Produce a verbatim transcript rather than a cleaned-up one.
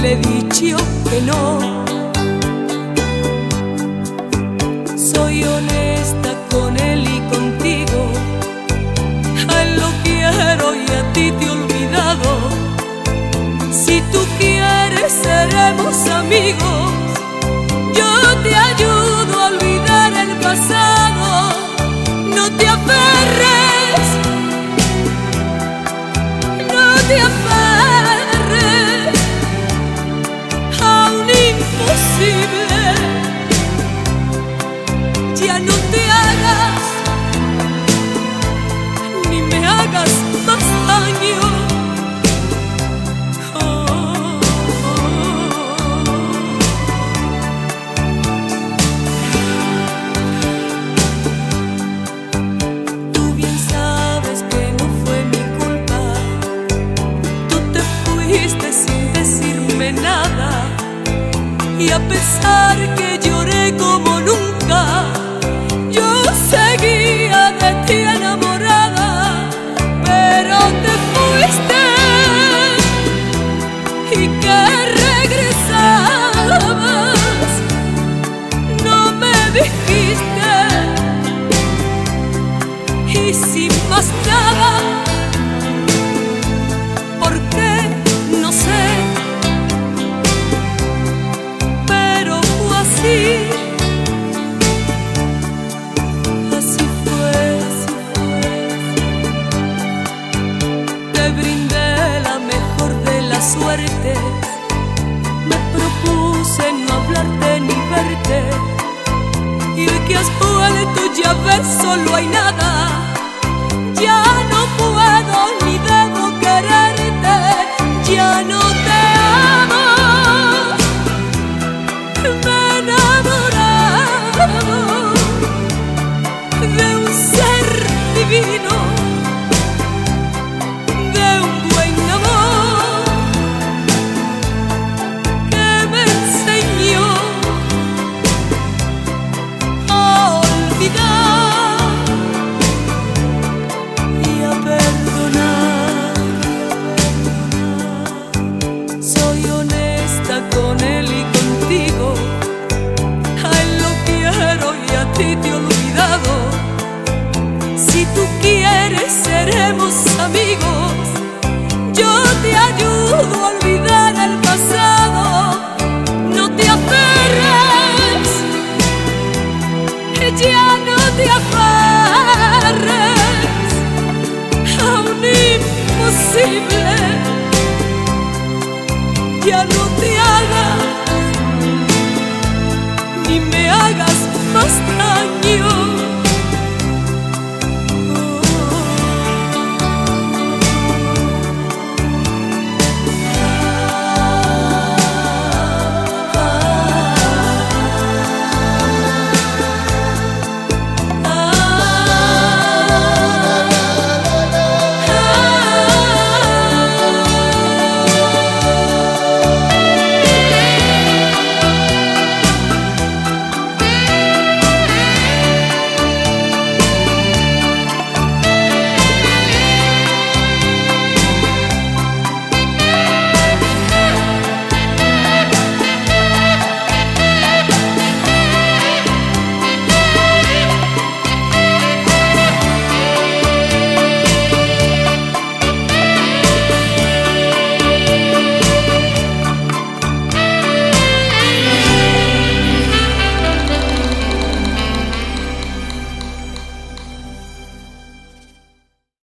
le he dicho que no. Soy honesta con él y contigo, a él lo quiero y a ti te he olvidado. Si tú quieres seremos amigos, yo te ayudo a olvidar el pasado. No te aferres, no te aferres a un imposible. Ya no te hagas, ni me hagas más daño. Sin decirme nada, y a pesar que lloré como nunca, yo seguía de ti enamorada. Pero te fuiste y que regresabas, no me dijiste. Y sin más nada, ¿por qué? No sé, pero fue así, así fue, así fue. Te brindé la mejor de las suertes, me propuse no hablarte ni verte, y hoy que has vuelto ya ves, solo hay nada. Ya no puedo ni debo quererte, ya no te amo. Me he enamorado de un ser divino, de un buen amor que me enseñó a olvidar y a perdonar. Soy honesta con él y contigo, a él lo quiero y a ti te he olvidado. Si tú quieres seremos amigos, yo te ayudo a olvidar el pasado. No te aferres, ya no te aferres a un imposible. Ya no te hagas, ni me hagas más daño.